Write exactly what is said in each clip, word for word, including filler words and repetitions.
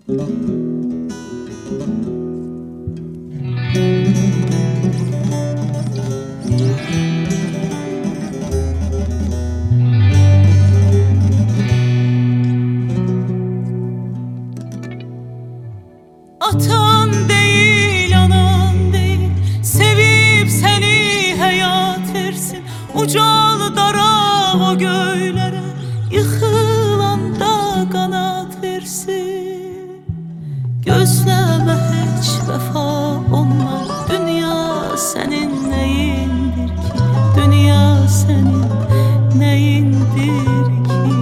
Atan değil, anan değil, sevip seni hayat versin. Ucal dara o göylere, yıkılanda kanat versin. Gözleme hiç vefa olmaz, dünya senin neyindir ki? Dünya senin neyindir ki?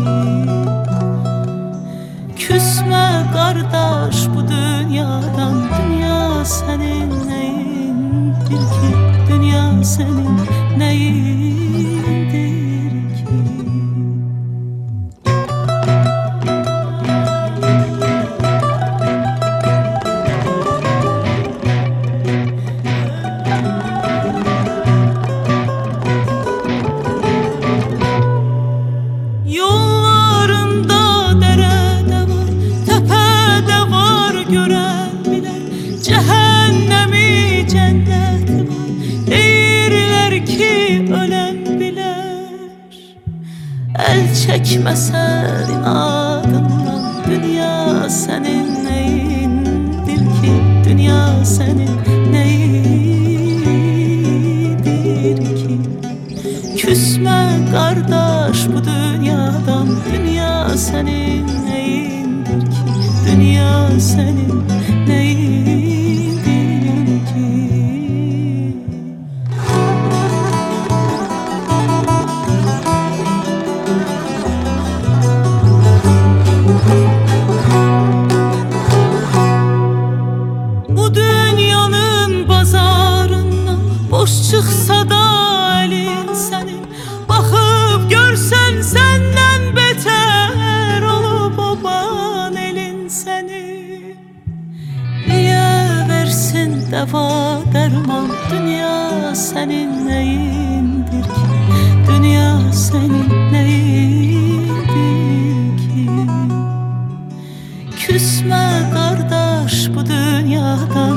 Küsme kardeş bu dünyadan, dünya senin neyindir ki? Dünya senin neyindir ki? Yollarında derede var, tepede var gören bilir. Cehennemi cenneti var, değirler ki ölen bilir. El çekmeseydin adından, dünya senin neyindir ki? Dünya senin neyindir ki? Küsme kardeş bu dünyadan, dünya senin neyindir ki? Dünya senin neyindir ki? Bu dünyanın pazarından boş çıksa da elin senin, bakıp görsen senden beter olup baban elin seni. Niye versin deva derman, dünya senin neyindir ki? Dünya senin neyindir ki? Küsme kardeş bu dünyada,